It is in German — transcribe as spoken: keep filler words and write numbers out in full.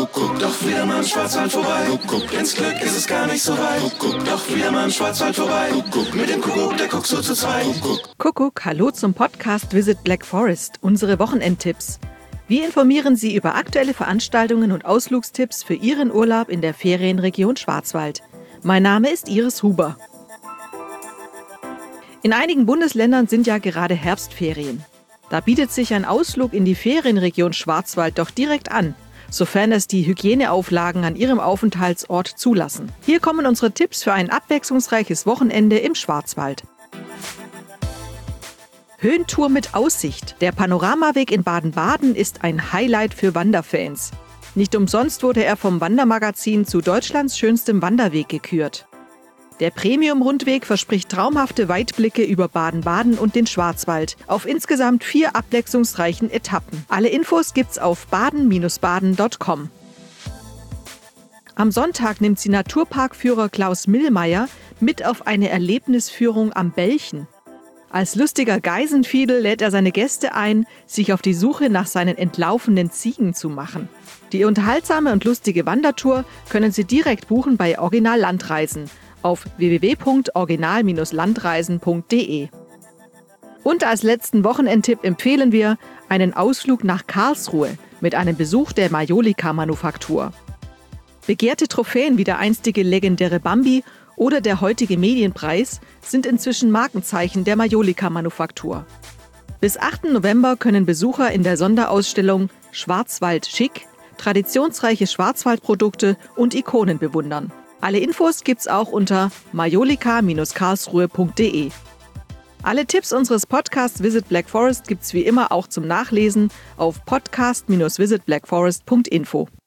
Kuckuck, doch wieder mal im Schwarzwald vorbei. Kuckuck, ins Glück ist es gar nicht so weit. Kuckuck, doch wieder mal im Schwarzwald vorbei. Kuckuck, mit dem Kuckuck, der guckt so zu zweit. Kuckuck. Kuckuck, hallo zum Podcast Visit Black Forest, unsere Wochenendtipps. Wir informieren Sie über aktuelle Veranstaltungen und Ausflugstipps für Ihren Urlaub in der Ferienregion Schwarzwald. Mein Name ist Iris Huber. In einigen Bundesländern sind ja gerade Herbstferien. Da bietet sich ein Ausflug in die Ferienregion Schwarzwald doch direkt an, sofern es die Hygieneauflagen an Ihrem Aufenthaltsort zulassen. Hier kommen unsere Tipps für ein abwechslungsreiches Wochenende im Schwarzwald. Höhentour mit Aussicht. Der Panoramaweg in Baden-Baden ist ein Highlight für Wanderfans. Nicht umsonst wurde er vom Wandermagazin zu Deutschlands schönstem Wanderweg gekürt. Der Premium-Rundweg verspricht traumhafte Weitblicke über Baden-Baden und den Schwarzwald auf insgesamt vier abwechslungsreichen Etappen. Alle Infos gibt's auf baden Bindestrich baden Punkt com. Am Sonntag nimmt sie Naturparkführer Klaus Millmeier mit auf eine Erlebnisführung am Belchen. Als lustiger Geisenfiedel lädt er seine Gäste ein, sich auf die Suche nach seinen entlaufenen Ziegen zu machen. Die unterhaltsame und lustige Wandertour können Sie direkt buchen bei Original Landreisen auf w w w punkt original Bindestrich landreisen punkt d e. Und als letzten Wochenendtipp empfehlen wir einen Ausflug nach Karlsruhe mit einem Besuch der Majolika-Manufaktur. Begehrte Trophäen wie der einstige legendäre Bambi oder der heutige Medienpreis sind inzwischen Markenzeichen der Majolika-Manufaktur. Bis achten November können Besucher in der Sonderausstellung Schwarzwald schick traditionsreiche Schwarzwaldprodukte und Ikonen bewundern. Alle Infos gibt's auch unter majolika Bindestrich karlsruhe punkt d e. Alle Tipps unseres Podcasts Visit Black Forest gibt's wie immer auch zum Nachlesen auf podcast Bindestrich visit black forest punkt info.